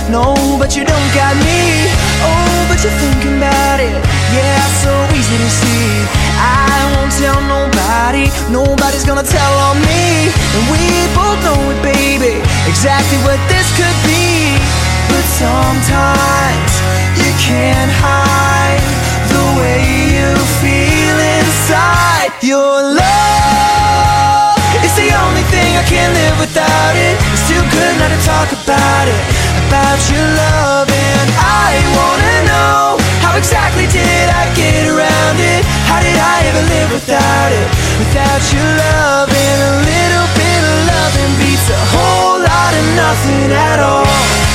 No, but you don't got me. Oh, but you're thinking about it. Yeah, so easy to see. I won't tell nobody. Nobody's gonna tell on me. And we both know it, baby, exactly what this could be. But sometimes you can't hide the way you feel inside. Your love is the only thing I can't live without it. It's too good not to talk about it. About your love, and I wanna know, how exactly did I get around it? How did I ever live without it? Without your love, and a little bit of loving beats a whole lot of nothing at all.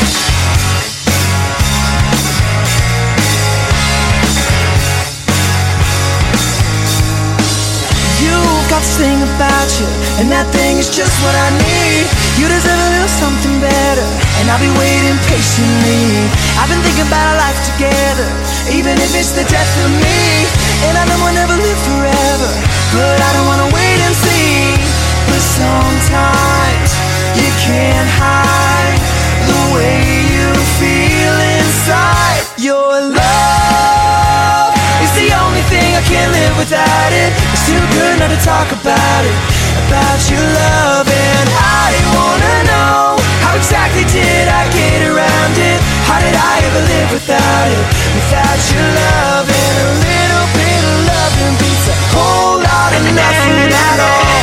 Got this thing about you, and that thing is just what I need. You deserve a little something better, and I'll be waiting patiently. I've been thinking about our life together, even if it's the death of me. And I know we'll never live forever, but I don't wanna wait and see. But sometimes you can't hide the way you feel inside. Your love is the only thing I can't live without it. It's too good not to talk about it. About your love, and I wanna know, how exactly did I get around it? How did I ever live without it? Without your love, and a little bit of loving beats a whole lot of nothing at all.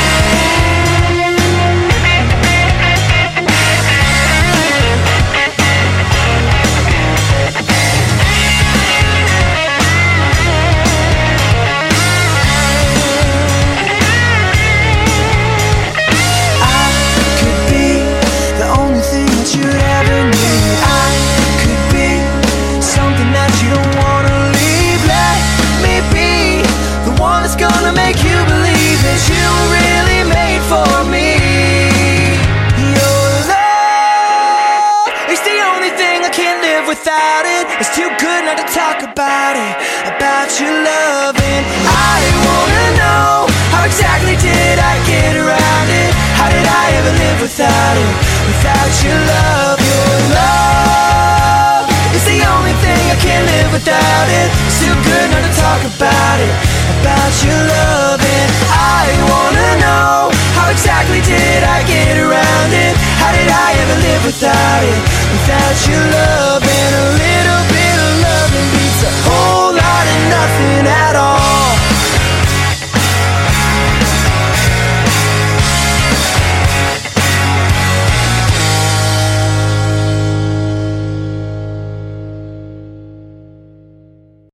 Without it, it's too good not to talk about it. About your love, and I wanna know, how exactly did I get around it? How did I ever live without it? Without your love is the only thing I can't live without it. It's too good not to talk about it. About your love, and I wanna know, how exactly did I get around it? How did I ever live without it? Without your love.